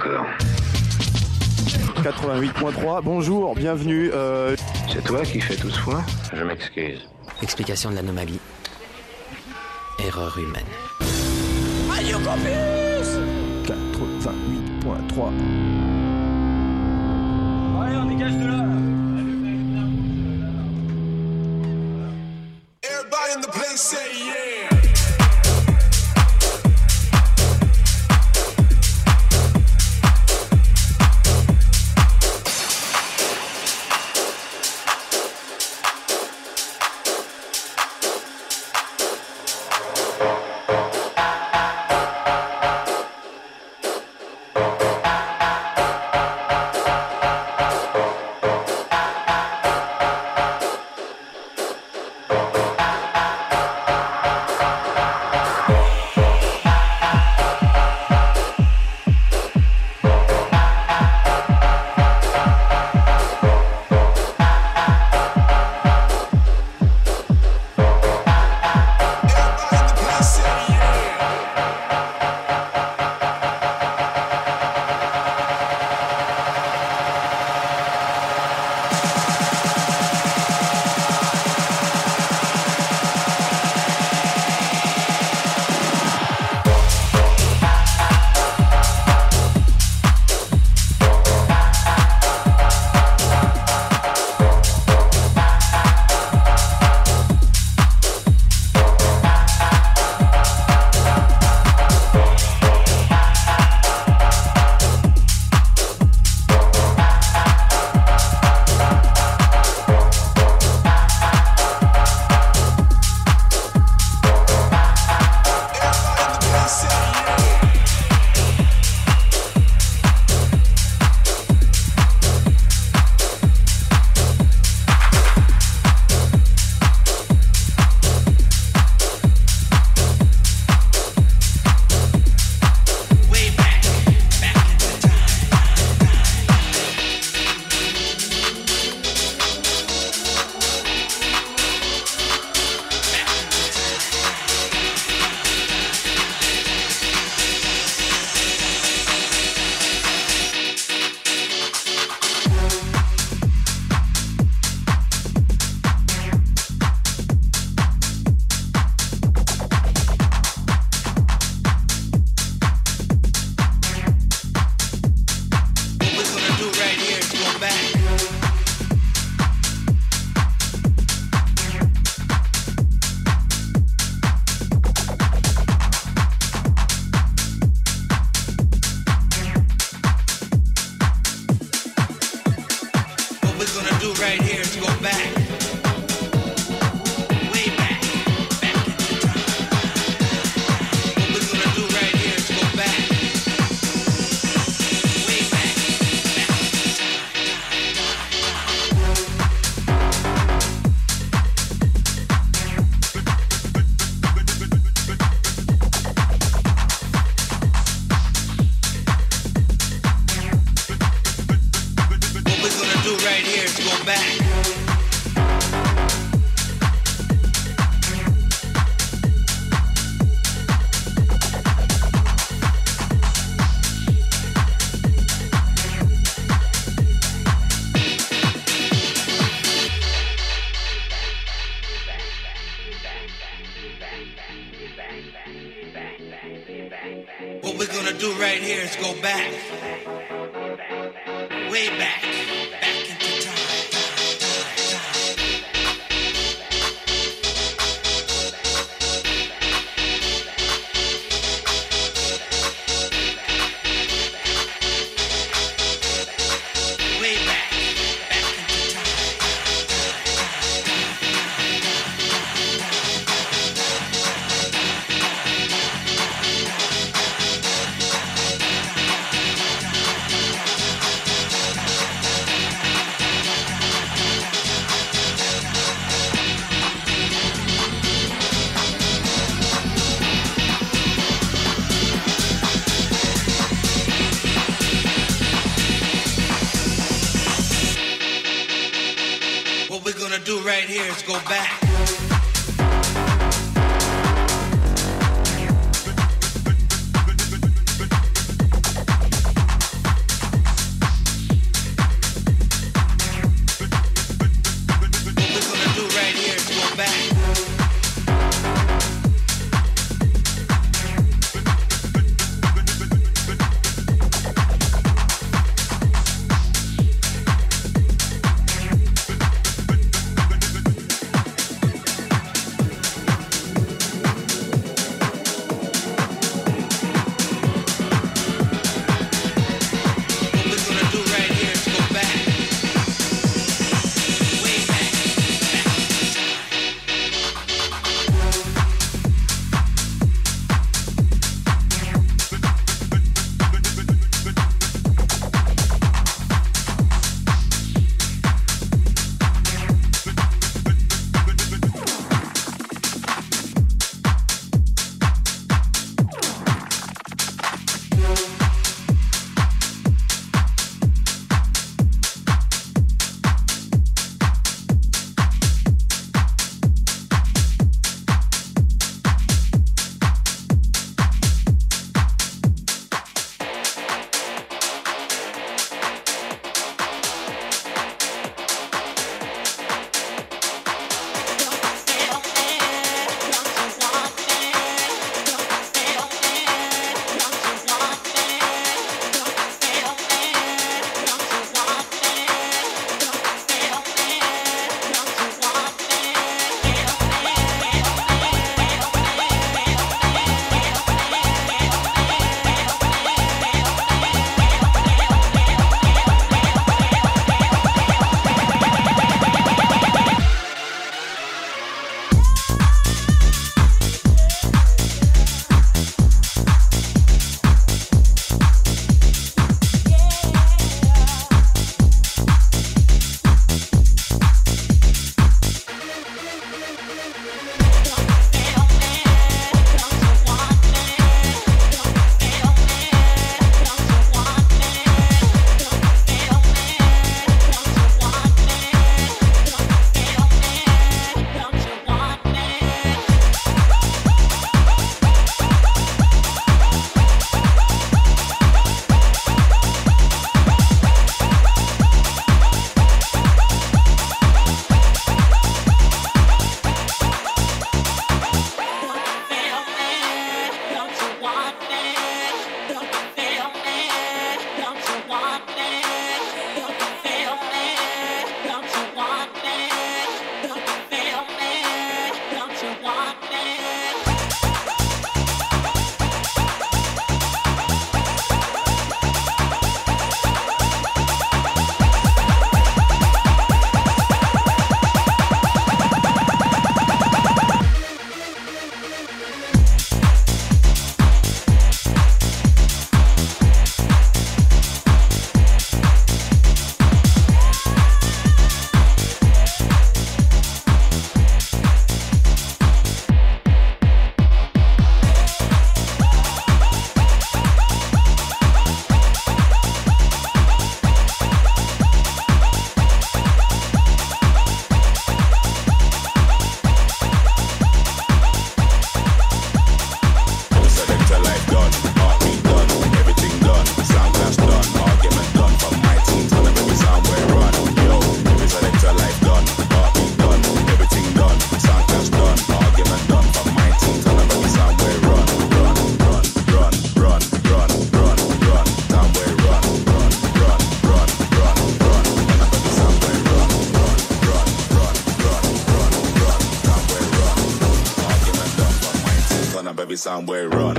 encore. 88.3, bonjour, bienvenue. C'est toi qui fais tout ce foin? Je m'excuse. Explication de l'anomalie. Erreur humaine. Radio Campus 88.3. Allez, on dégage de là. Everybody in the place say yeah. What we're gonna do right here is go back. Way back. Back into time. Way back. Back into time. What we're gonna do right here is go back. every sound we run.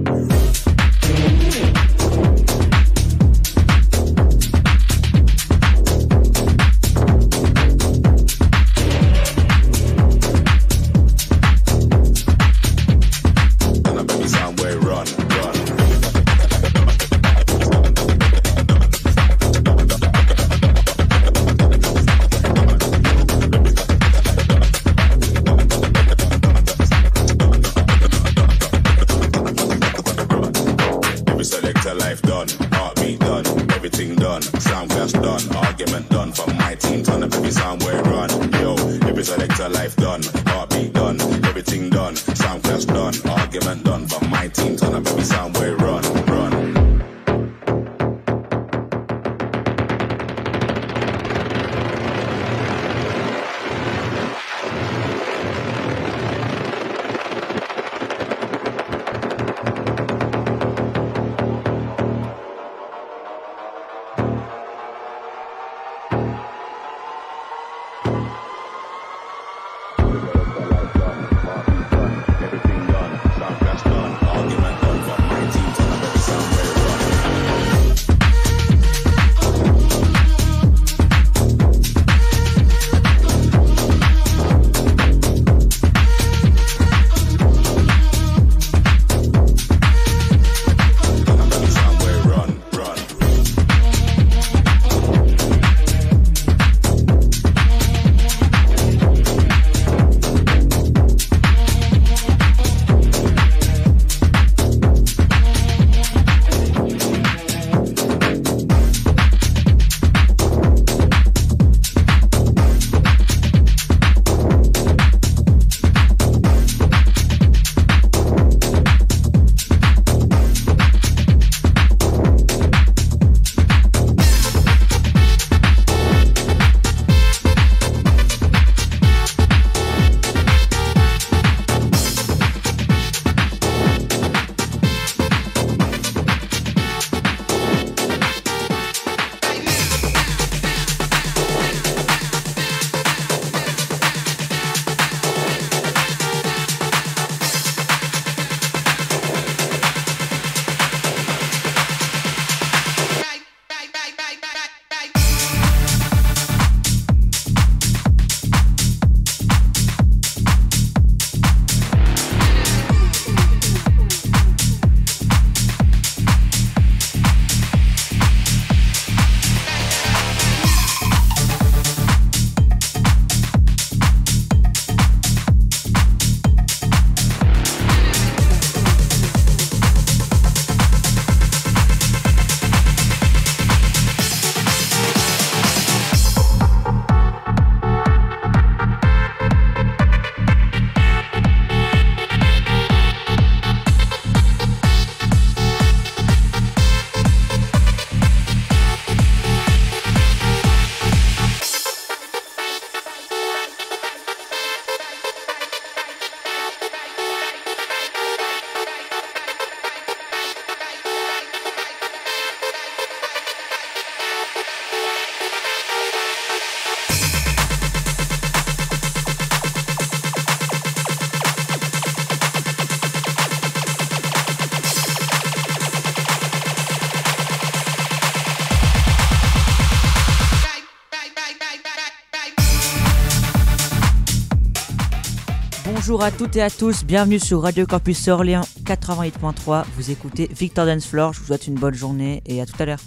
Bonjour à toutes et à tous, bienvenue sur Radio Campus Orléans 88.3. Vous écoutez Victor Dance Floor, je vous souhaite une bonne journée et à tout à l'heure.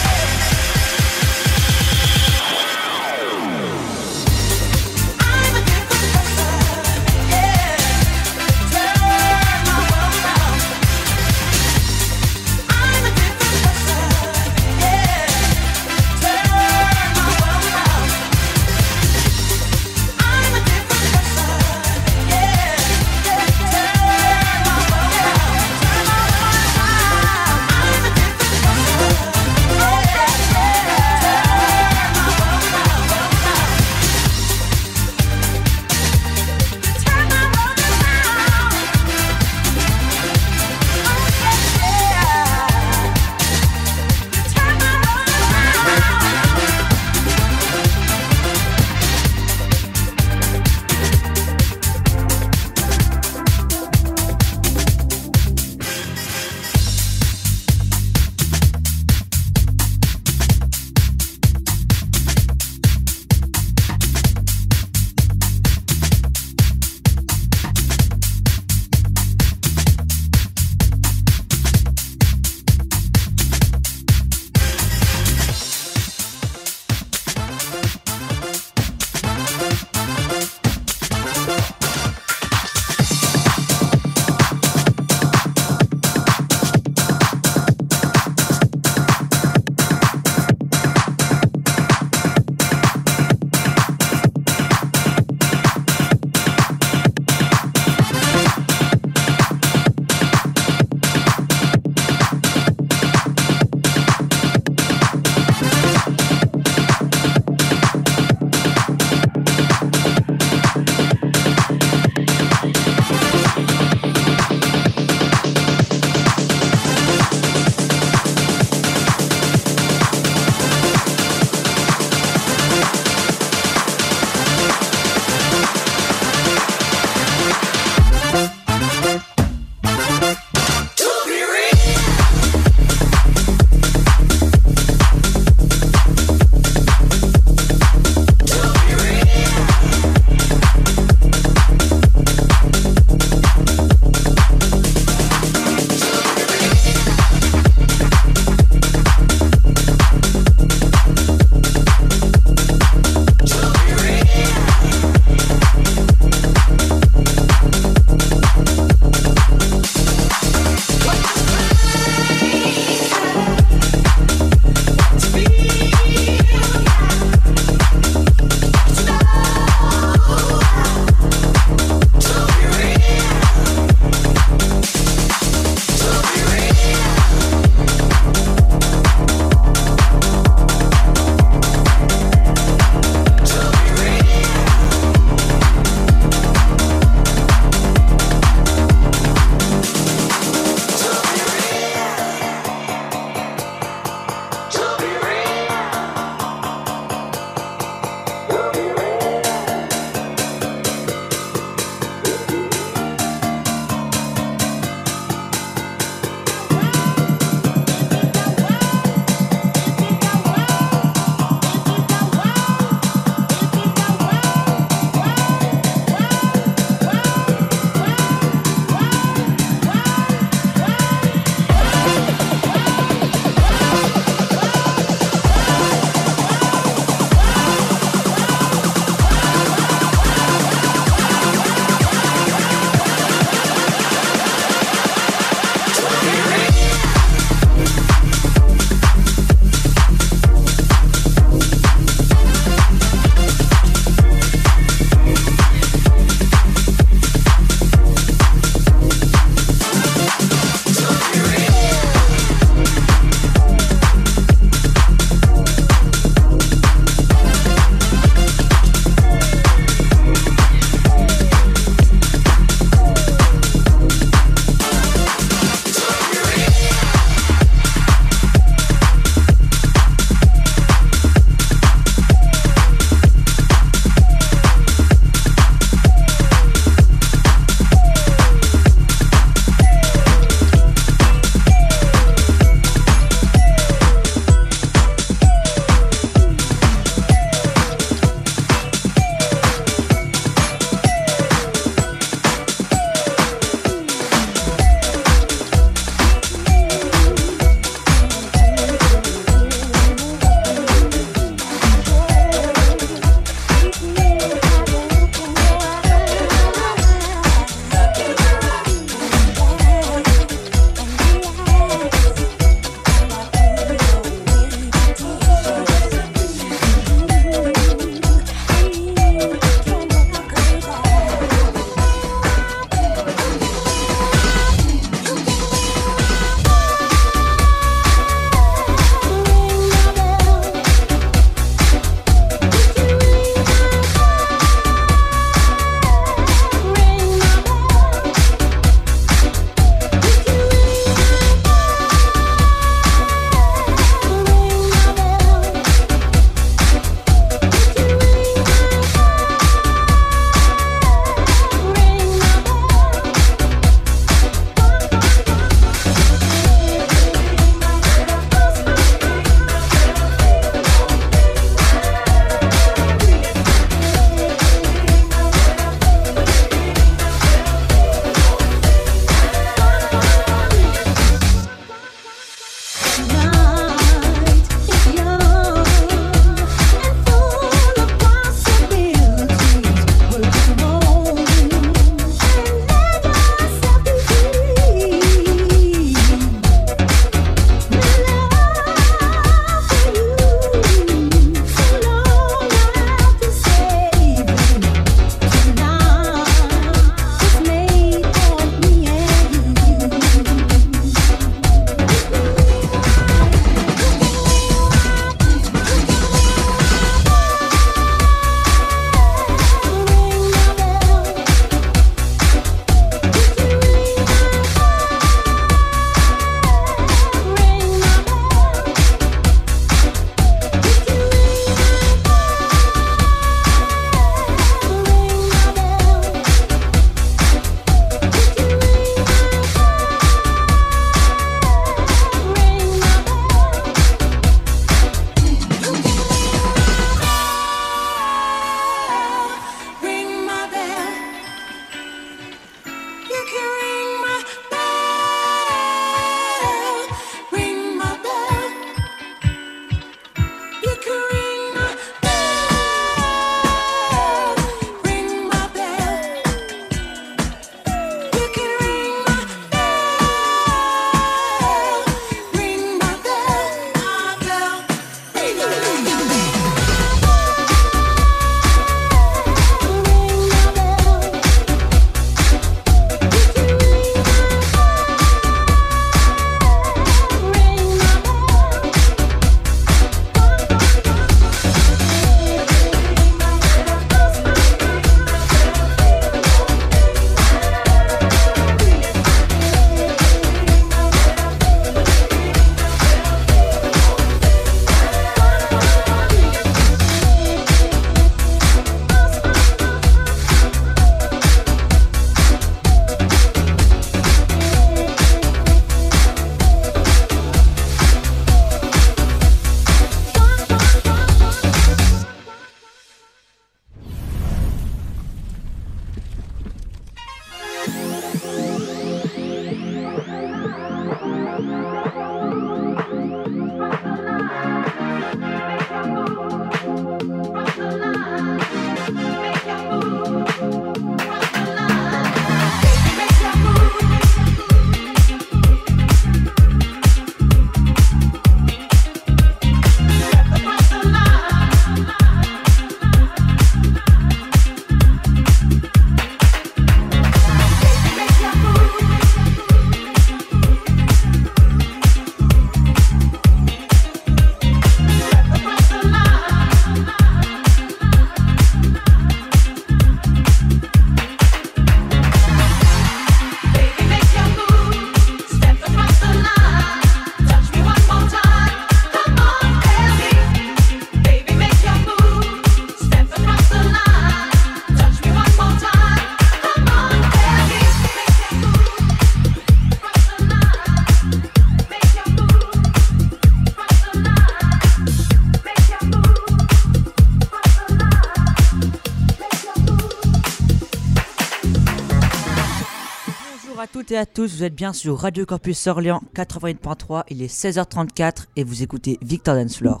Bonjour à toutes et à tous, vous êtes bien sur Radio Campus Orléans 88.3, il est 16h34 et vous écoutez Victor Dance Floor.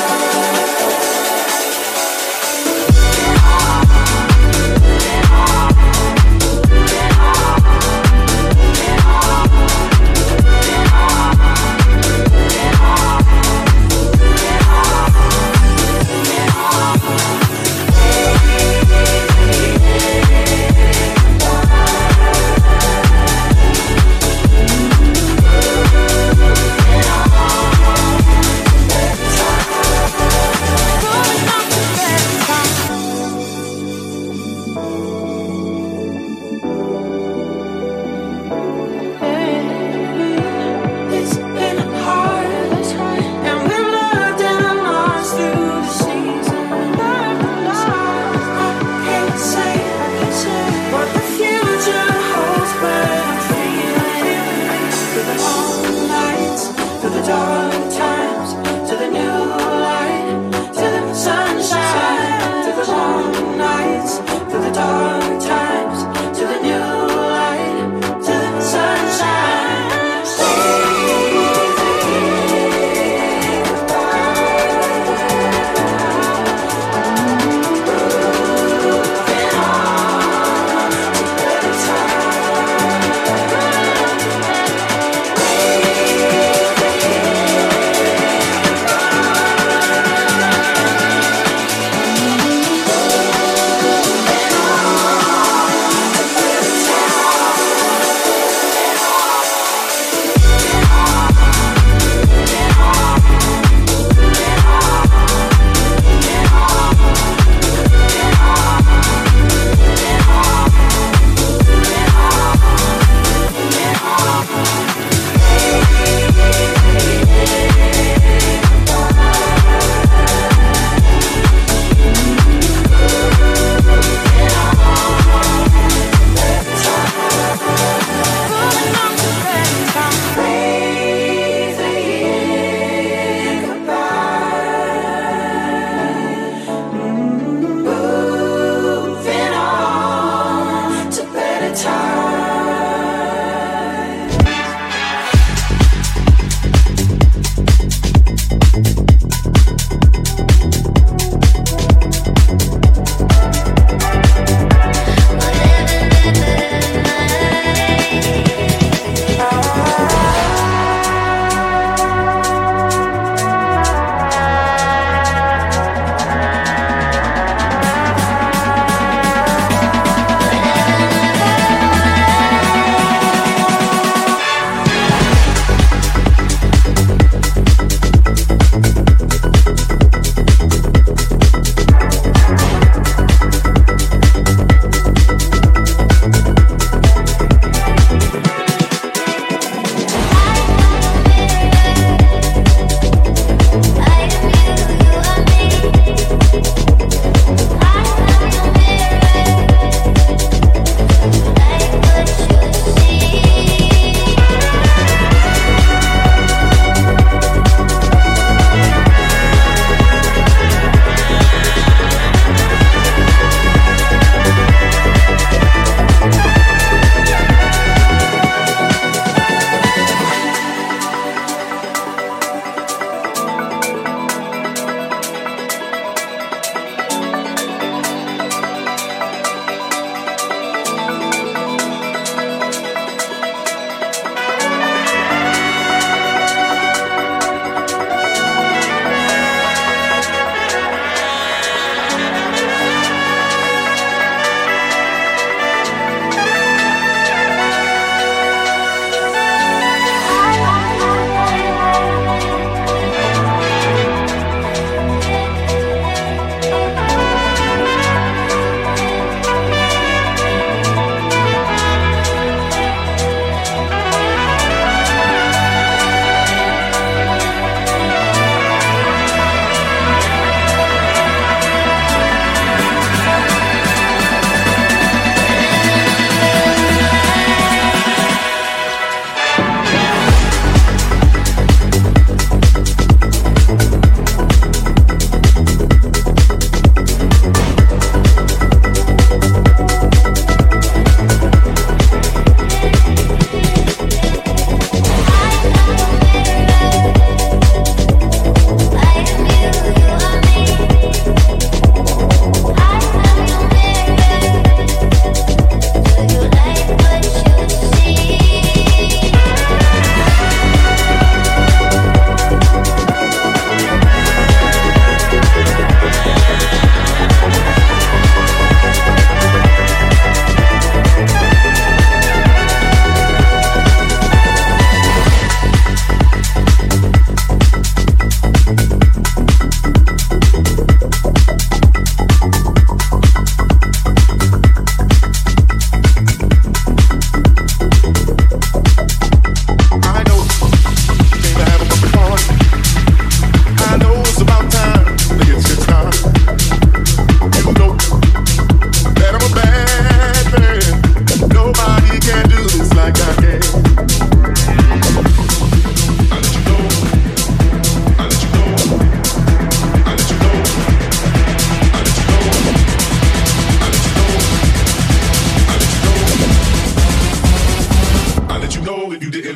Oh,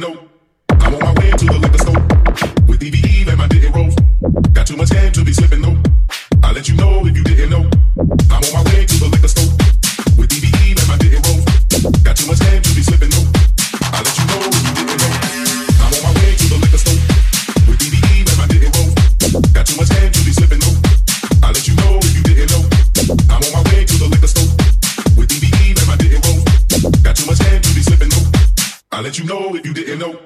know. I'm on my way to the liquor store with DBE and my didn't roll. Got too much game to be slipping, no. I'll let you know if you didn't know. I'm on my way to the liquor store with DBE and my didn't roll. Got too much game to be slipping, no. I'll let you know if you didn't know. I'm on my way to the liquor store with DBE and my didn't roll. Got too much game to be slipping, no. I'll let you know if you didn't know. I'm on my way to the liquor store with DBE and my didn't roll. Got too much game to be slipping, no. I'll let you know if you didn't know.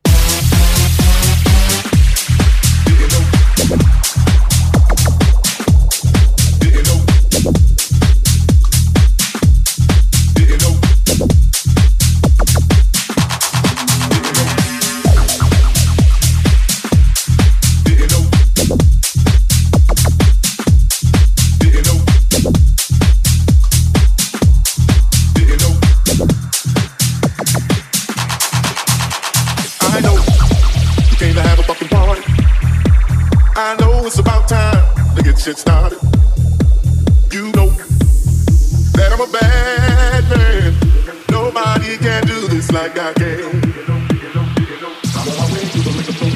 Shit started. You know that I'm a bad man. Nobody can do this like I can. I'm on my way to the liquor store.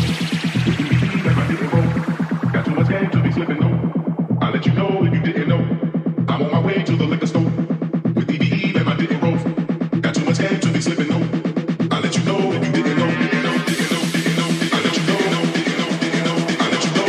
Got too much game to be slipping, no. I'll let you know if you didn't know. I'm on my way to the liquor store with DBE and my didn't roll. Got too much game to be slipping, no. I'll let you know if you didn't know. I'll let you know. I'll let you know.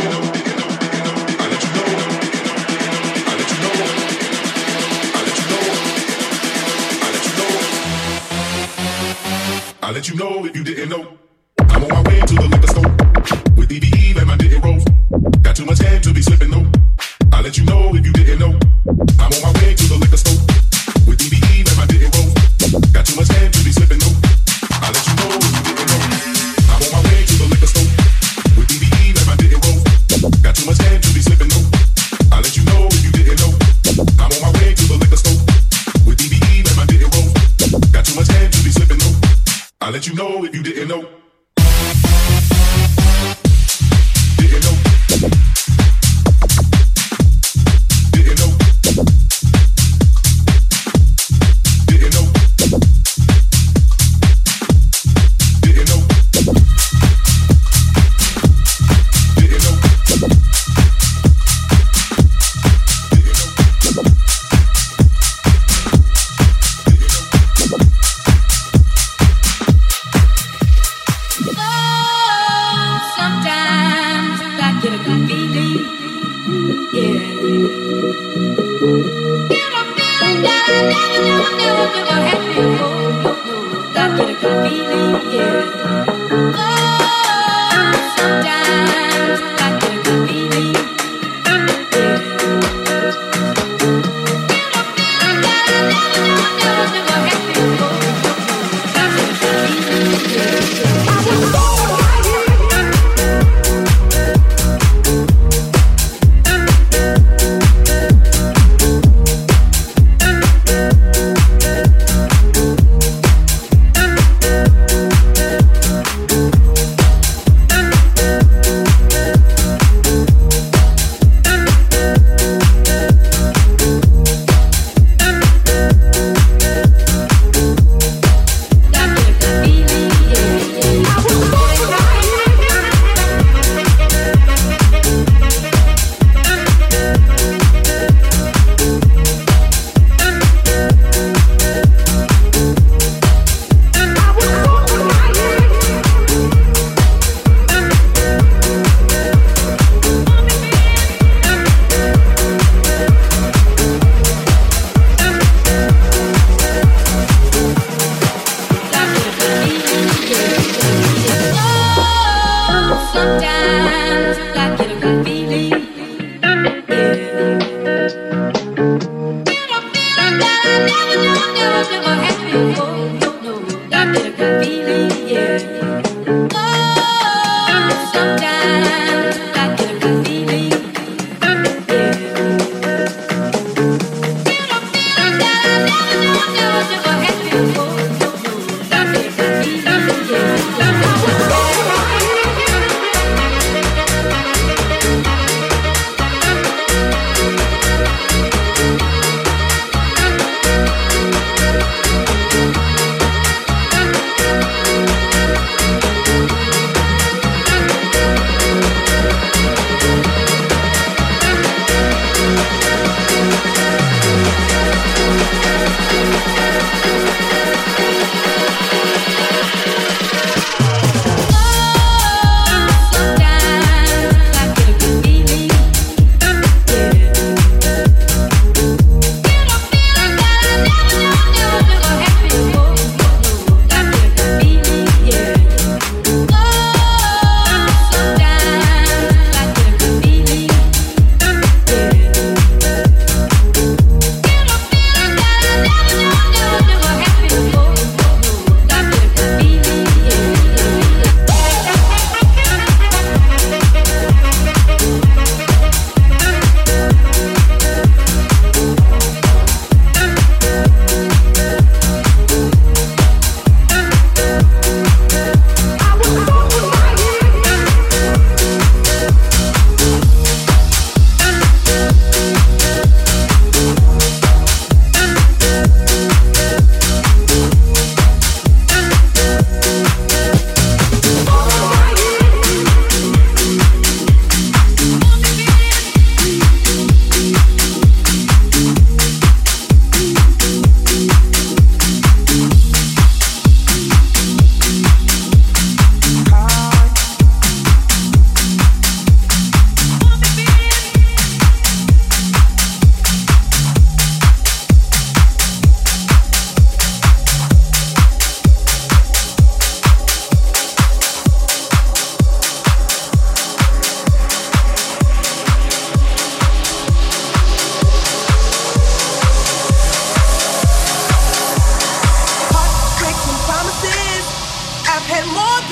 I'll let you know if you didn't know. I'm on my way to the liquor store with DBE and my didn't roll. Got too much game to be slipping, no. I'll let you know if you didn't know. I'm on my way to the liquor store with DBE and my didn't roll. Got too much game to be slipping, no. I'll let you know if you didn't know. I'm on my way to the liquor store with DBE and my didn't roll. Got too much game to be slipping, no. I'll let you know if you didn't know. I'm on my way to the liquor store with DBE and my didn't roll. Got too much game to be slipping, no. I'll let you know if you didn't know. Didn't know. Didn't know. Didn't know. Didn't know. Didn't know.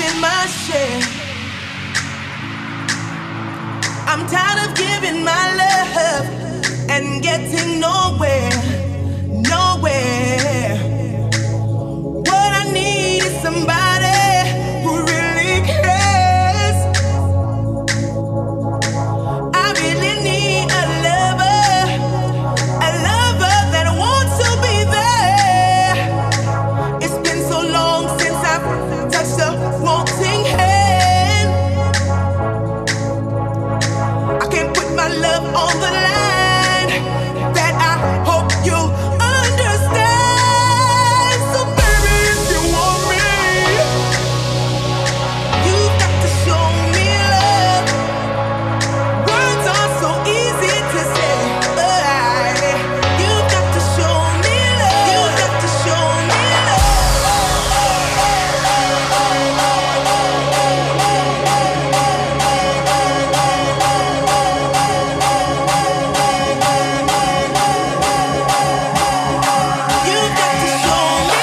taking my share. I'm tired of giving my love and getting nowhere, nowhere. What I need is somebody who really cares. I really need a lover that wants to be there. It's been so long since I've touched a wanting hand. I can't put my love on the line. That I hope you understand. So baby, if you want me, you've got to show me love. Words are so easy to say. You've got to show me love. You've got to show me You've got to show me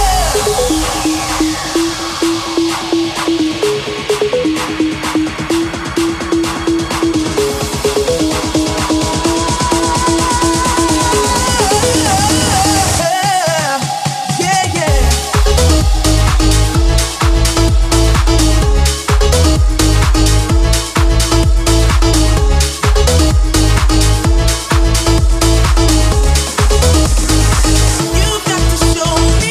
love. Yeah, yeah. You've got to show me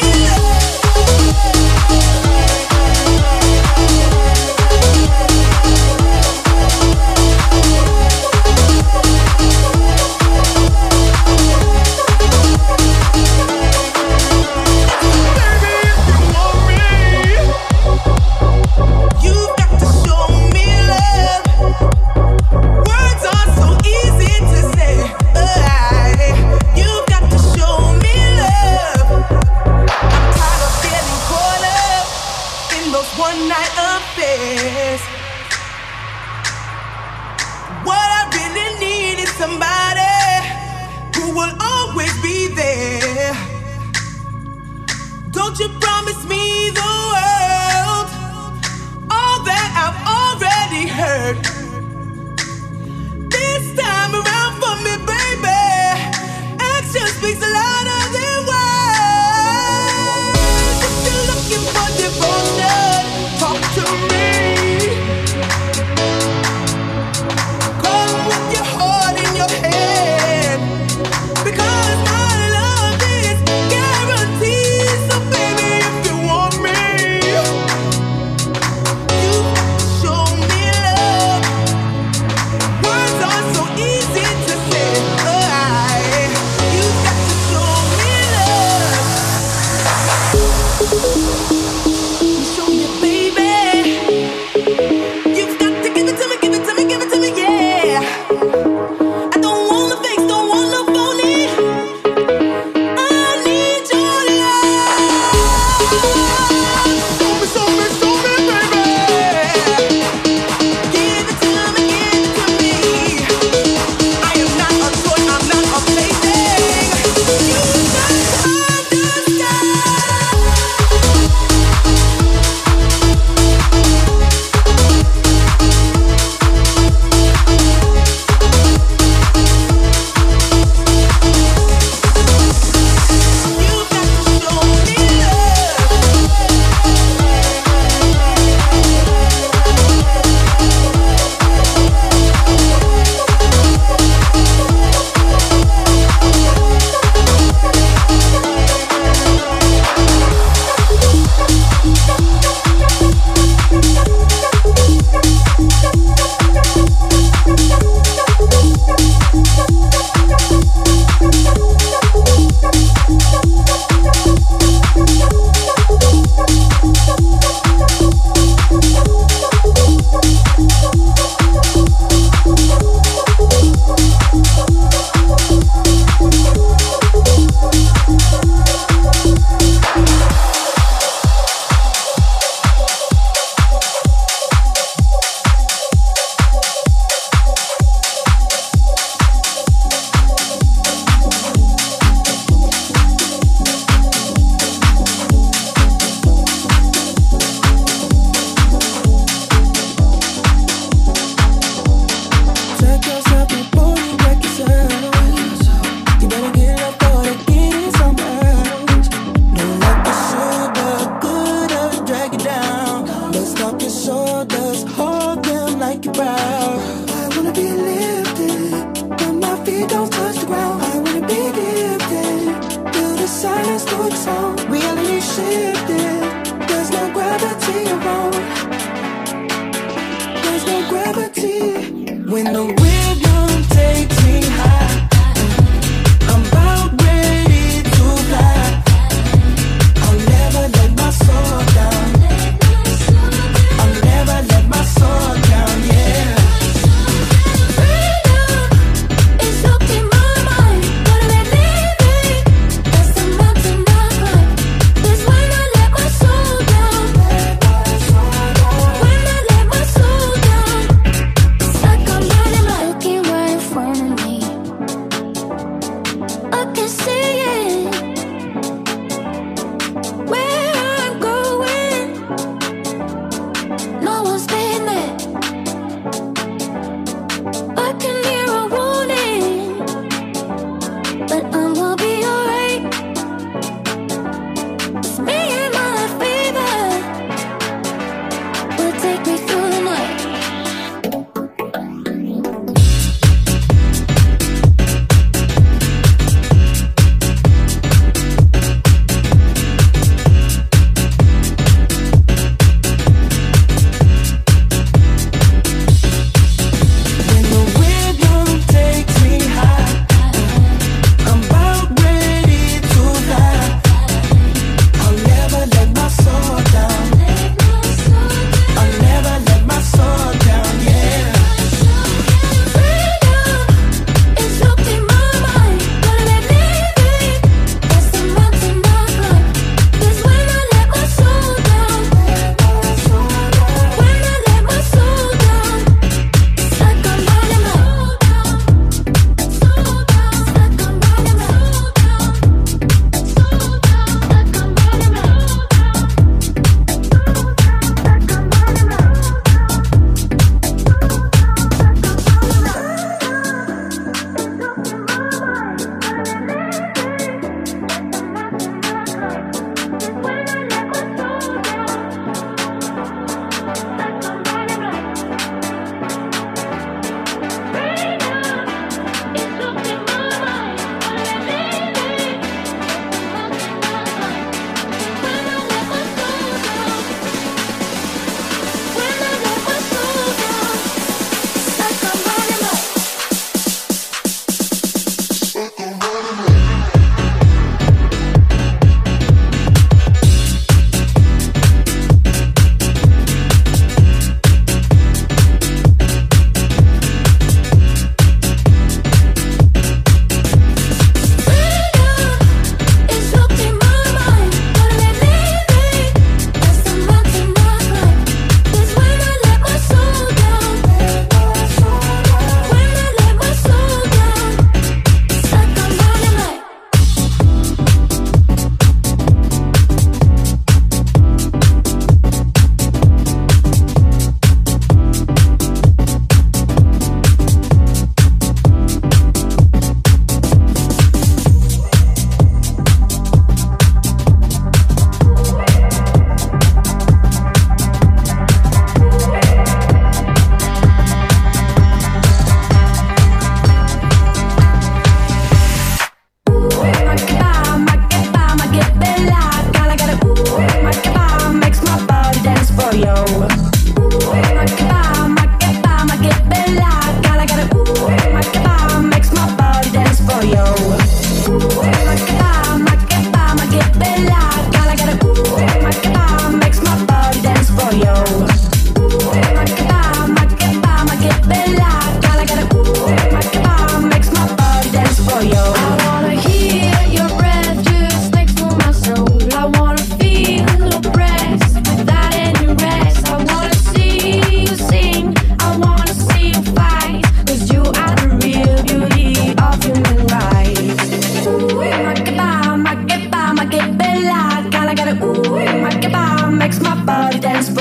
You've got to show me love. Words are so easy to say. You've got to show me love. I'm tired of getting caught up in those one-night affairs. What I really need is somebody who will always be there. Don't you promise me the world, all that I've already heard. This time around for me, baby, action speaks louder than words. If you're looking for devotion, talk to me. Come with your heart in your hand, because my love is guaranteed. So baby, if you want me, you show me love. Words are so easy to say. You got to show me love.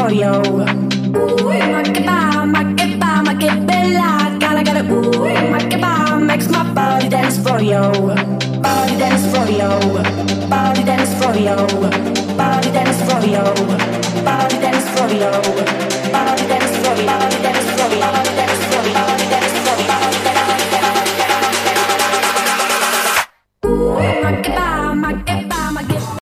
for you. Ooh, make it bella. Gotta get it. Ooh, makes my body dance for you. Body dance for you. Body dance for you. Body dance for you. Body dance for you. Body dance for you. Body dance for you.